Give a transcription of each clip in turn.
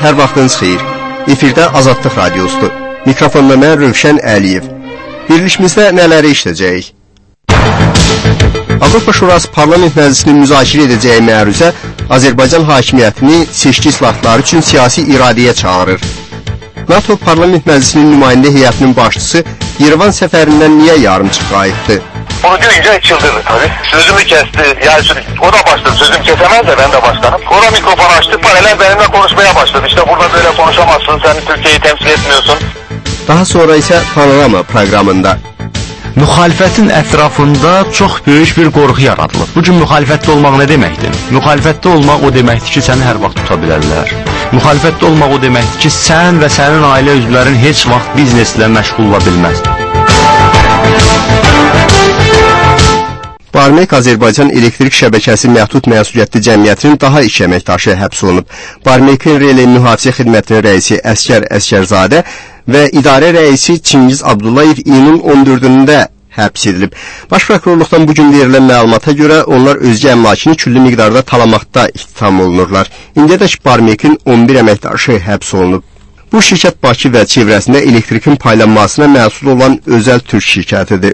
Hər vaxtınız xeyir. Efirdə Azadlıq Radiosudur. Mikrofonda mən Rövşən Əliyev. Verilişimizdə nələri işləyəcəyik? Avropa Şurası Parlament Məclisinin müzakirə edəcəyi məruzə Azərbaycan hakimiyyətini seçki islahatları üçün siyasi iradəyə çağırır. NATO Parlament Məclisinin nümayəndə heyətinin başçısı Yerevan səfərindən niyə yarımçıq qayıtdı? Onu görünce çıldırdı tabii. Sözümü kesti. Yani o da başladı. Sözüm kesemez de ben de başkanım. Ona mikrofon açtı. Paneler benimle konuşmaya başladı. İşte burada böyle konuşamazsın. Sen Türkiye'yi temsil etmiyorsun. Daha sonra ise Panorama programında. Müxalifətin ətrafında çox böyük bir qorxu yaradılıb. Bu gün müxalifətdə olmaq nə deməkdir? Müxalifətdə olmaq o deməkdir ki, səni hər vaxt tuta bilərlər. Müxalifətdə olmaq o deməkdir ki, sən və sənin ailə üzvlərin heç vaxt bizneslə məşğul ola bilməz. Barmek Azərbaycan Elektrik Şəbəkəsi Məhdud Məsuliyyətli Cəmiyyətinin daha iki əməkdaşı həbs olunub. Barmekin Relay Mühafizə Xidmətinin rəisi Əskər Əskərzadə və idarə rəisi Çingiz Abdullayev iyunun 14-də həbs edilib. Baş prokurorluqdan bugün verilən məlumata görə onlar özgə əmlakını küllü miqdarda talamakta ittiham olunurlar. İndiyədək Barmekin 11 əməkdaşı həbs olunub. Bu şirkət Bakı və çevrəsində elektrikin paylanmasına məsul olan özəl türk şirkətidir.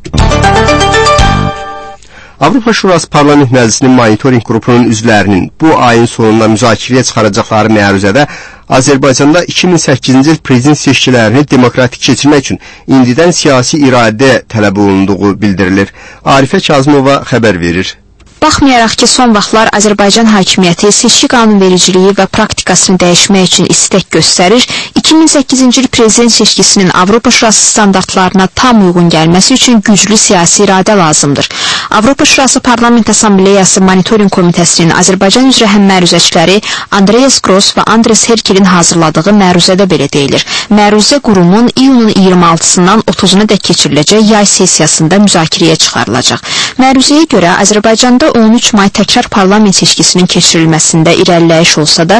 Avropa Şurası Parlament Məclisinin monitoring qrupunun üzvlərinin bu ayın sonunda müzakirəyə çıxaracaqları məruzədə Azərbaycanda 2008-ci il prezident seçkilərini demokratik keçirmək üçün indidən siyasi iradə tələb olunduğu bildirilir. Arifə Kazımova xəbər verir. Baxmayaraq ki, son vaxtlar Azərbaycan hakimiyyəti seçki qanunvericiliyi və praktikasını dəyişmək üçün istək göstərir, 2008-ci il prezident seçkisinin Avropa Şurası standartlarına tam uyğun gəlməsi üçün güclü siyasi iradə lazımdır. Avropa Şurası Parlament Assambleyası Monitoring Komitəsinin Azərbaycan üzrə həmməruzəçiləri Andreas Gross və Andres Herkelin hazırladığı məruzədə belə deyilir. Məruzə qurumun iyunun 26-sından 30-una dək keçiriləcək yay sessiyasında müzakirəyə çıxarılacaq. Məruzəyə görə Azərbaycanda 13 may təkrar parlament seçkisinin keçirilməsində irəliləyiş olsa da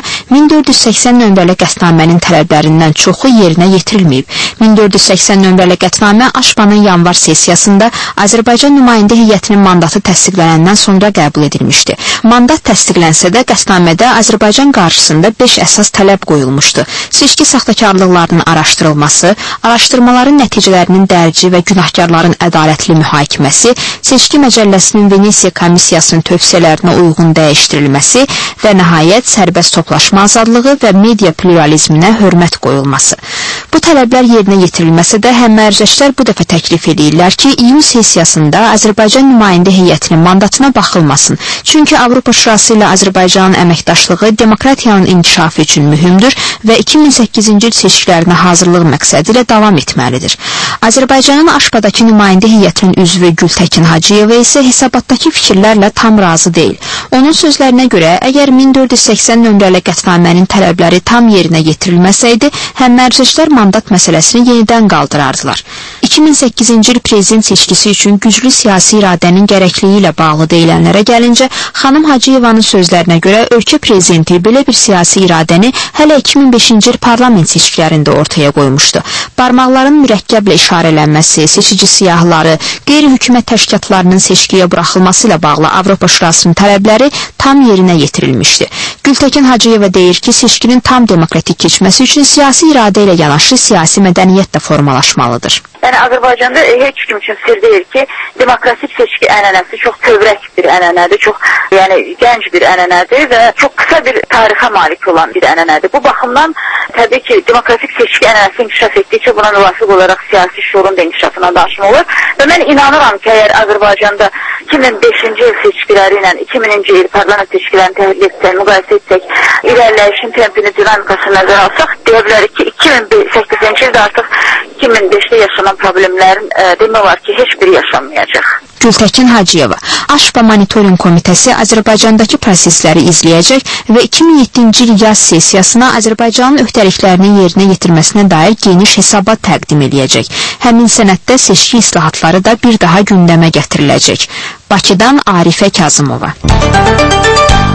1480 nömrəli qətnamənin tələblərindən çoxu yerinə yetirilməyib. 1480 nömrəli qətnamə Aşpanın yanvar sessiyasında Azərbaycan nümayəndə heyətinin mandatı təsdiqlənəndən sonra qəbul edilmişdi. Mandat təsdiqlənsə də qətnamədə Azərbaycan qarşısında 5 əsas tələb qoyulmuşdu. Seçki saxtakarlıqlarının araşdırılması, araşdırmaların nəticələrinin dərci və günahkarların ədalətli mühakiməsi, seçki məcəlləsinin Venesiya Komissiyasının tövsiyələrinə uyğun dəyişdirilməsi və nəhayət sərbəst toplaşma azadlığı və media pluralizminə hörmət qoyulması. Bu tələblər yerinə yetirilməsə də həmməruzəçilər bu dəfə təklif edirlər ki, iyun sessiyasında Azərbaycan nümayəndə heyətinin mandatına baxılmasın. Çünki Avropa Şurası ilə Azərbaycanın əməkdaşlığı demokratiyanın inkişafı üçün mühümdür və 2008-ci il seçkilərinə hazırlıq məqsədi ilə davam etməlidir. Azərbaycanın Aşpadakı nümayəndə heyətinin üzvü Gültəkin Hacıyeva isə hesabatdakı fikirlərlə tam razı deyil. Onun sözlərinə görə, əgər 1480 nömrəli qətnamənin tələbləri tam yerinə yetirilməsəydi, həmməruzəçilər mandat məsələsini yenidən qaldırardılar. 2008-ci il prezident seçkisi üçün güclü siyasi iradənin gərəkliyi ilə bağlı deyilənlərə gəlincə, xanım Hacıyevanın sözlərinə görə ölkə prezidenti belə bir siyasi iradəni hələ 2005-ci il parlament seçkilərində ortaya qoymuşdu. Barmaqların mürəkkəblə işarələnməsi, seçici siyahıları, qeyri-hökumət təşkilatlarının seçkiyə buraxılması ilə bağlı Avropa Şurasının tələbləri tam yerinə yetirilmişdi. Gültəkin Hacıyeva deyir ki, seçkinin tam demokratik keçməsi üçün siyasi iradə ilə yanaşı siyasi mədəniyyət də formalaşmalıdır. Yəni Azərbaycanda heç kim üçün sir deyil ki, demokratik seçki ənənəsi çox kövrək bir ənənədir, çox gənc bir ənənədir və çox qısa bir tarixə malik olan bir ənənədir. Bu baxımdan təbii ki, demokratik seçki ənənəsi inkişaf etdikcə buna müvafiq olaraq siyasi şuurun da inkişafına daşım olur və mən inanıram ki, əgər Azərbaycanda 2005-ci il seçkiləri ilə 2000-ci il parlament seçkilərini təhlil etsək, müqayisə etsək, irəliləyişin tempini, dinamikasını nəzərə alsaq, deyə bilərik ki, 2008-ci ildə artıq 2005-də yaşanan problemlərin demək olar ki, heç biri yaşanmayacaq. Gültəkin Hacıyeva, Aşpa Monitoring Komitəsi Azərbaycandakı prosesləri izləyəcək və 2007-ci il yaz sessiyasına Azərbaycanın öhdəliklərinin yerinə yetirməsinə dair geniş hesabat təqdim edəcək. Həmin sənəddə seçki islahatları da bir daha gündəmə gətiriləcək. Bakıdan Arifə Kazımova.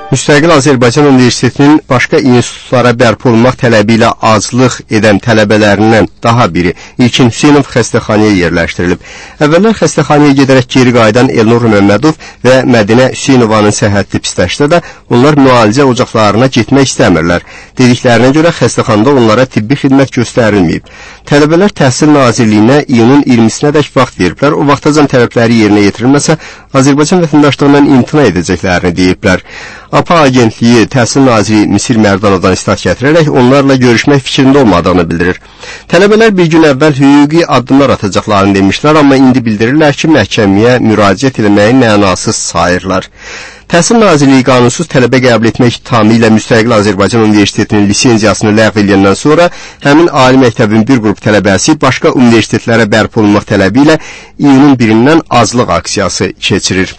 Müstəqil Azərbaycan Universitetinin başqa institutlara bərpa olunmaq tələbi ilə azlıq edən tələbələrindən daha biri İlkin Hüseynov xəstəxanaya yerləşdirilib. Əvvəllər xəstəxanaya gedərək geri qayıdan Elnur Məmmədov və Mədinə Hüseynovanın səhhətli pisləşsə də onlar müalicə ocaqlarına getmək istəmirlər. Dediklərinə görə xəstəxanada onlara tibbi xidmət göstərilməyib. Tələbələr Təhsil Nazirliyinə iyunun 20-sinədək vaxt veriblər. O vaxtacan tələbləri yerinə yetirilməsə Azərbaycan vətəndaşlığından imtina edəcəklərini deyiblər. APA agentliyi Təhsil Naziri Misir Mərdanovdan istat gətirərək onlarla görüşmək fikrində olmadığını bildirir. Tələbələr bir gün əvvəl hüquqi addımlar atacaqlarını demişlər, amma indi bildirirlər ki, məhkəməyə müraciət etməyi mənasız sayırlar. Təhsil Nazirliyi qanunsuz tələbə qəbul etmək ittihamı ilə Müstəqil Azərbaycan Universitetinin lisenziyasını ləğv edəndən sonra həmin ali məktəbin bir qrup tələbəsi başqa universitetlərə bərpa olunmaq tələbi ilə iyunun 1-dən azlıq aksiyası keçirir.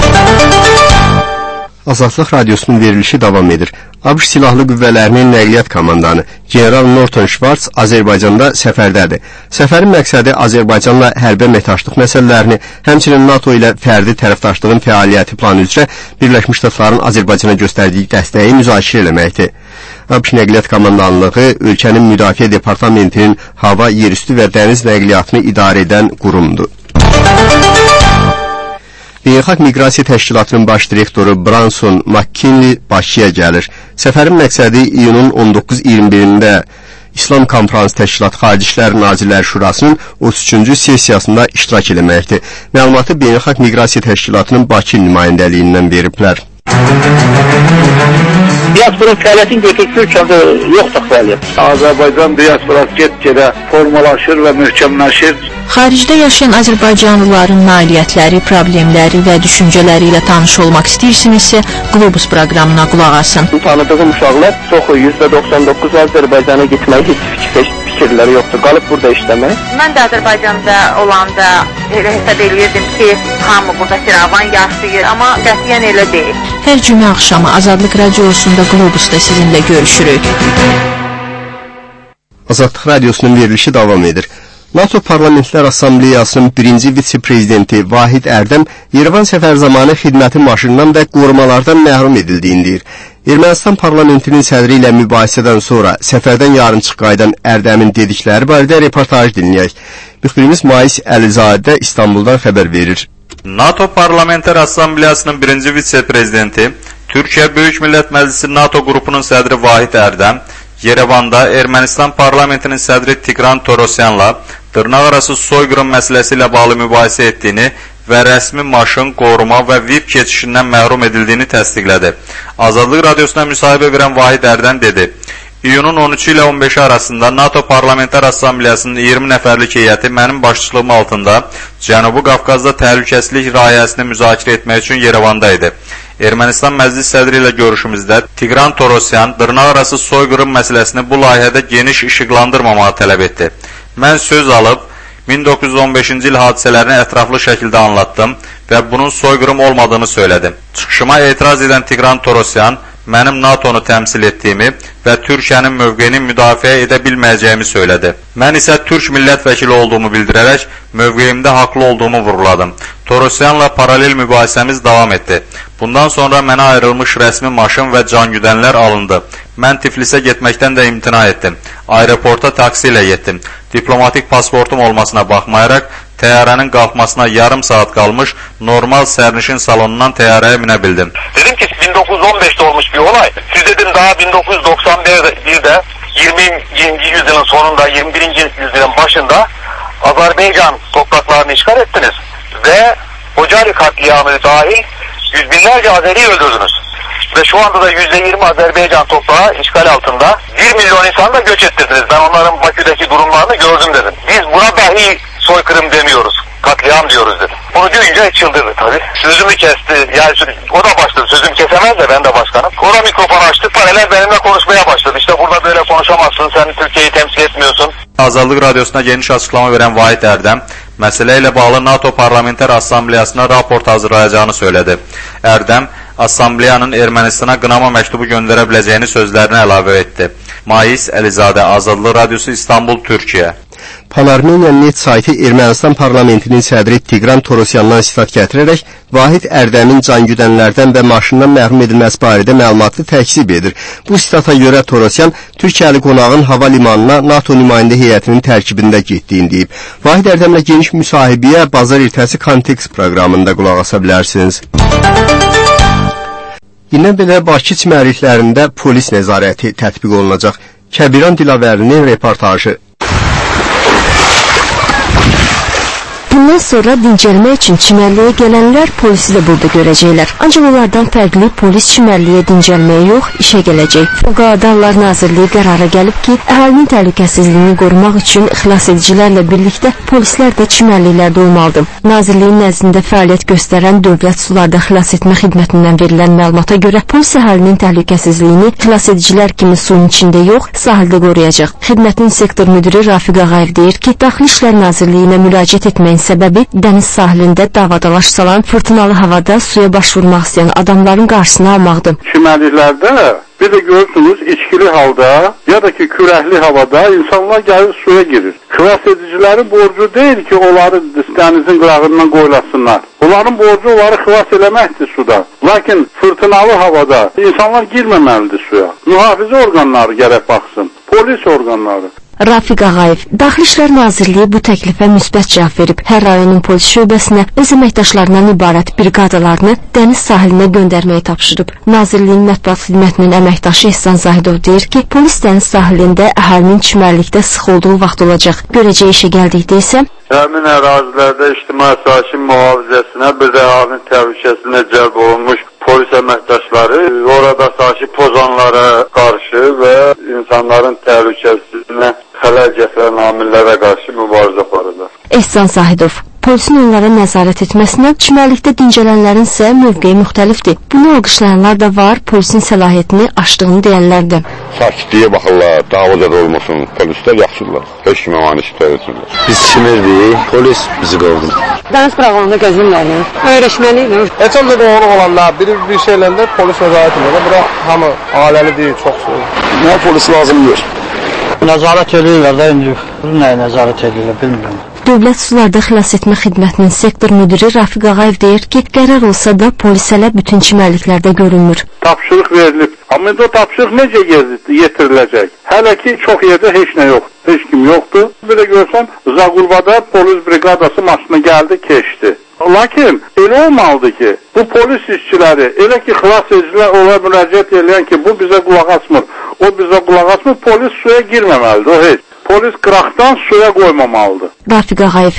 Azadlıq Radiosunun verilişi davam edir. ABŞ Silahlı Qüvvələrinin nəqliyyat komandanı General Norton Schwartz Azərbaycanda səfərdədir. Səfərin məqsədi Azərbaycanla hərbi əməkdaşlıq məsələlərini, həmçinin NATO ilə fərdi tərəfdaşlığın fəaliyyəti planı üzrə Birləşmiş Ştatların Azərbaycana göstərdiyi dəstəyi müzakirə eləməkdir. ABŞ Nəqliyyat Komandanlığı ölkənin Müdafiə Departamentinin hava, yerüstü və dəniz nəqliyyatını idarə edən qurumdur. Beynəlxalq Miqrasiya Təşkilatının baş direktoru Branson McKinley Bakıya gəlir. Səfərin məqsədi iyunun 19-21-də İslam Konferansı Təşkilatı Xarici İşlər Nazirləri Şurasının 33-cü sessiyasında iştirak eləməkdir. Məlumatı Beynəlxalq Miqrasiya Təşkilatının Bakı nümayəndəliyindən veriblər. Diasporun fəaliyyətin götürücü ölkədə yoxdur fəaliyyət. Azərbaycan diasporası get-gedə formalaşır və möhkəmləşir. Xaricdə yaşayan Azərbaycanlıların nailiyyətləri, problemləri və düşüncələri ilə tanış olmaq istəyirsinizsə, Globus proqramına qulaq asın. Tanıdığım uşaqlar çoxu %99 Azərbaycana getmək heç fikirləri yoxdur. Qalıb burada işləmək. Mən də Azərbaycanda olanda elə hesab edirdim ki, hamı burada firavan yaşayır, amma qətiyyən elə deyil. Hər cümə axşamı Azadlıq Radiosunda Globusda sizinlə görüşürük. Azadlıq Radiosunun verilişi davam edir. NATO Parlamentlər Assambleyasının birinci vitse-prezidenti Vahid Ərdəm Yerevan səfər zamanı xidməti maşından və qorumalardan məhrum edildiyini deyir. Ermənistan parlamentinin sədri ilə mübahisədən sonra səfərdən yarımçıq qayıdan Ərdəmin dedikləri barədə reportaj dinləyək. Müxbirimiz Mais Əlizadə İstanbuldan xəbər verir. NATO Parlamentlər Assambleyasının birinci vitse-prezidenti, Türkiyə Böyük Millət Məclisi NATO qrupunun sədri Vahid Ərdəm, Yerevanda Ermənistan parlamentinin sədri Tigran Torosyanla dırnaqarası soyqırım məsələsi ilə bağlı mübahisə etdiyini və rəsmi maşın, qoruma və VIP keçişindən məhrum edildiyini təsdiqlədi. Azadlıq Radiosuna müsahibə verən Vahid Ərdəm dedi, iyunun 13 ilə 15 arasında NATO Parlamentlər Assambleyasının 20 nəfərlik heyəti mənim başçılığım altında Cənubi Qafqazda təhlükəsizlik layihəsini müzakirə etmək üçün Yerevanda idi. Ermənistan məclis sədri ilə görüşümüzdə Tigran Torosyan dırnaqarası soyqırım məsələsini bu layihədə geniş işıqlandırmamağı tələb etdi. Mən söz alıb 1915-ci il hadisələrini ətraflı şəkildə anlattım və bunun soyqırım olmadığını söylədim. Çıxışıma etiraz edən Tigran Torosyan mənim NATO-nu təmsil etdiyimi və Türkiyənin mövqeyini müdafiə edə bilməyəcəyimi söylədi. Mən isə Türk millət vəkili olduğumu bildirərək mövqeyimdə haqlı olduğumu vurğuladım. Torosyanla paralel mübahisəmiz davam etdi. Bundan sonra mənə ayrılmış rəsmi maşın və cangüdənlər alındı. Mən Tiflisə getməkdən də imtina etdim. Aeroporta taksi ilə getdim. Diplomatik pasportum olmasına baxmayaraq, təyyarənin qalxmasına yarım saat qalmış normal sərnişin salonundan təyyarəyə minə bildim. Dedim ki 1915'te olmuş bir olay. Siz dedim daha 1991'de 20. yüzyılın sonunda 21. yüzyılın başında Azerbaycan topraklarını işgal ettiniz. Ve Hocari katliamı dahil yüz binlerce Azeri öldürdünüz. Ve şu anda da %20 Azerbaycan toprağı işgal altında. 1 milyon insan da göç ettirdiniz. Ben onların Bakü'deki durumlarını gördüm dedim. Biz buna dahi soykırım demiyoruz. Katliam diyoruz dedim. Bunu duyunca çıldırdı tabii. Sözümü kesti. Yani o da başladı. Sözümü kesemez de ben de başkanım. O da mikrofonu açtı. Paralel benimle konuşmaya başladı. İşte burada böyle konuşamazsın. Sen Türkiye'yi temsil etmiyorsun. Azadlıq Radiosuna geniş açıqlama verən Vahid Ərdəm məsələ ilə bağlı NATO Parlamentlər Assambleyasına raport hazırlayacağını söylədi. Ərdəm, Assambleyanın Ermənistana qınama məktubu göndərə biləcəyini sözlərinə əlavə etdi. Mais Əlizadə, Azadlıq Radiosu, İstanbul, Türkiyə. Panarmeniya net sayti Ermənistan parlamentinin sədri Tigran Torosyandan sitat gətirərək Vahid Ərdəmin cangüdənlərdən və maşından məhrum edilməsi barədə məlumatı təkzib edir. Bu sitata görə Torosyan Türkiyəli qonağın hava limanına NATO nümayəndə heyətinin tərkibində getdiyini deyib. Vahid Ərdəmlə geniş müsahibəyə Bazar ertəsi Kontekst proqramında qulaq asa bilərsiniz. Yine belə Bakı çimərliklərində polis nəzarəti tətbiq olunacaq. Kəbiran Dilavərinin reportajı. Bundan sonra dincəlmək üçün çimərliyə gələnlər polisi də burada görəcəklər. Ancaq onlardan fərqli polis çimərliyə dincəlməyə yox, işə gələcək. Fövqəladə Hallar Nazirliyi qərara gəlib ki, əhalinin təhlükəsizliyini qorumaq üçün xilas edicilərlə birlikdə polislər də çimərliklərdə olmalıdır. Nazirliyin nəzdində fəaliyyət göstərən Dövlət Sularda Xilas Etmə Xidmətindən verilən məlumata görə polis əhalinin təhlükəsizliyini xilas edicilər kimi suyun içində yox, sahildə qoruyacaq. Xidmətin sektor müdiri Rafiq Ağayev deyir ki, Daxili İşlər Nazirliyinə müraciət etməyin səbəbi dəniz sahilində davadalaş salan fırtınalı havada suya baş vurmaq istəyən adamların qarşısını almaqdır. Çimərliklərdə bir də görürsünüz içkili halda ya da ki kürəkli havada insanlar gəlir suya girir. Xilas edicilərin borcu deyil ki onları dənizin qırağından qoyulasınlar. Onların borcu onları xilas eləməkdir suda. Lakin fırtınalı havada insanlar girməməlidir suya. Mühafizə orqanları gərək baxsın. Polis orqanları. Rafiq Ağayev, Daxili İşlər Nazirliyi bu təklifə müsbət cavab verib. Hər rayonun polis şöbəsinə öz əməkdaşlarından ibarət briqadalarını dəniz sahilinə göndərməyi tapşırıb. Nazirliyin mətbuat xidmətinin əməkdaşı İhsan Zahidov deyir ki, polis dəniz sahilində əhalinin çimərlikdə sıx olduğu vaxt olacaq. Görəcək işə gəldikdə isə həmin ərazilərdə ictimai sakin mühafizəsinə bir də əhalinin təhlükəsinə cəlb olunmuş polis əməkdaşları orada sakin pozanlara qarşı və insanların təhlükəsizliyinə xələl gətirən amillərə qarşı mübarizə aparırlar. İhsan Zahidov, polisin onlara nəzarət etməsindən çimərlikdə dincələnlərin isə mövqeyi müxtəlifdir. Bunu alqışlayanlar da var, polisin səlahiyyətini aşdığını deyənlər də. Sakitliyə baxırlar, davada olmasın, polislər yaxşıdırlar, heç kimə mani şübhələtmirlər. Biz çimirdik, polis bizi qovdu. Dəniz qırağında gəzinməliyik, öyrəşməliyik. Heç olmada doğru olanlar, bir şeylərdə polis nəzarət edir. Bura hamı ailəli deyil, çox soğuk. Nə polis lazımdır? Nəzarət edirlər də indi. Nəyə nəzarət edirlər, bilmirəm. Dövlət Sularda Xilas Etmə Xidmətinin sektor müdiri Rafiq Ağayev deyir ki, qərar olsa da polis hələ bütün çimərliklərdə görünmür. Tapşırıq verilib. Amma o tapşırıq necə yetiriləcək? Hələ ki, çox yerdə heç nə yoxdur. Heç kim yoxdur. Bir də görsən, Zaqulbada polis briqadası maşını gəldi, keçdi. Lakin elə olmalıdır ki, bu polis işçiləri, elə ki, xilas edicilər ona müraciət edən ki, bu bizə qulaq asmır, o bizə qulaq asmır, polis suya girməməlidir, o heç. Polis qıraqdan suya qoymamalıdır. Rafiq Ağayev.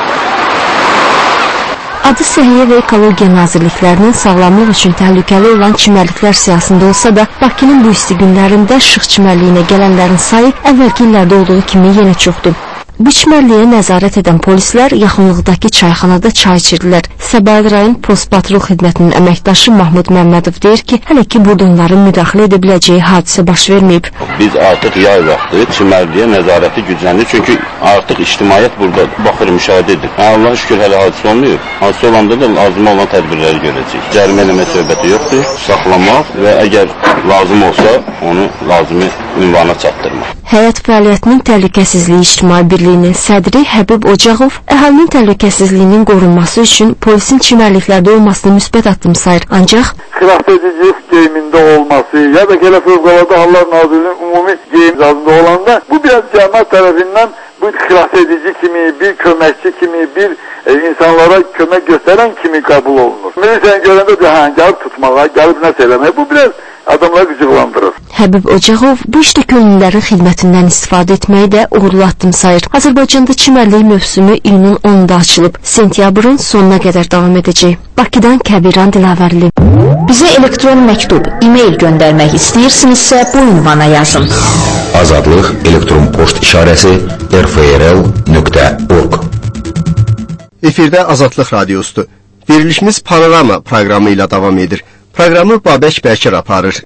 Adı Səhiyyə və Ekologiya Nazirliklərinin sağlamlıq üçün təhlükəli olan çimərliklər siyasında olsa da, Bakının bu isti günlərində Şıx çimərliyinə gələnlərin sayı əvvəlki illərdə olduğu kimi yenə çoxdur. Bu çimərliyə nəzarət edən polislər yaxınlıqdakı çayxanada çay içirdilər. Səbail rayon Post Patrul Xidmətinin əməkdaşı Mahmud Məmmədov deyir ki, hələ ki burada onların müdaxilə edə biləcəyi hadisə baş verməyib. Biz artıq yay vaxtı çimərliyə nəzarəti gücləndir. Çünki artıq ictimaiyyət burada baxır, müşahidə edir. Allah'a şükür hələ hadisə olmuyor. Hadisə olanda da lazım olan tədbirləri görəcək. Cərimə eləmə söhbəti yoxdur. Saxlamaq və əgər lazım olsa onu lazımi ünvana çatdırmaq. Həyat fəaliyyətinin təhlükəsizliyi ictimai birliyinin sədri Həbib Ocağov əhalinin təhlükəsizliyinin qorunması üçün polisin çimərliklərdə olmasını müsbət addım sayır. Ancaq xilas edici geyimində olması ya da elə Fövqəladə Hallar Nazirliyinin ümumi geyim icazında olanda bu biraz cəmiyyət tərəfindən bu xilas edici kimi, bir köməkçi kimi, bir insanlara kömək göstərən kimi qəbul olunur. Milisiyanı görəndə də gəlib tutmağa, gəlib nəsə eləməyə bu biraz adamları qıcıqlandırır. Həbib Ocağov bu işdə könüllülərin xidmətindən istifadə etməyi də uğurlu addım sayır. Azərbaycanda çimərlik mövsümü iyunun 10-da açılıb, sentyabrın sonuna qədər davam edəcək. Bakıdan Kəbiran Dilavərli. Bizə elektron məktub, e-mail göndərmək istəyirsinizsə bu ünvana yazın. Azadlıq elektron poçt işarəsi rfrl.org. Efirdə Azadlıq Radiosudur. Verilişimiz Panorama proqramı ilə davam edir. Proqramı Babək Bəkir aparır.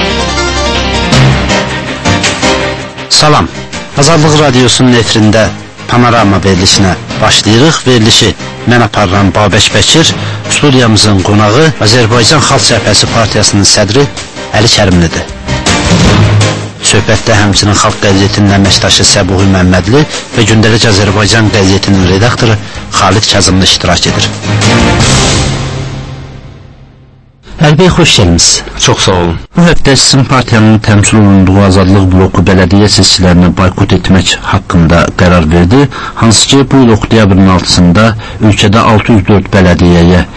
Salam, Azadlıq Radiosunun etrində Panorama verilişinə başlayırıq. Verilişi mən aparıram Babək Bəkir, studiyamızın qonağı Azərbaycan Xalq Cəbhəsi Partiyasının sədri Əli Kərimlidir. Söhbətdə həmçinin Xalq qəzetinin əməkdaşı Səbuhi Məmmədli və Gündəlik Azərbaycan qəzetinin redaktoru Xalid Kazımlı iştirak edir. Əlbəy, xoş gəlmisiniz. Çox sağ olun. Bu həftə sizin partiyanın təmsil olunduğu Azadlıq bloku bələdiyyə seçkilərini boykot etmək haqqında qərar verdi, hansı ki bu il oktyabrın 6-sında ölkədə 604 bələdiyyəyə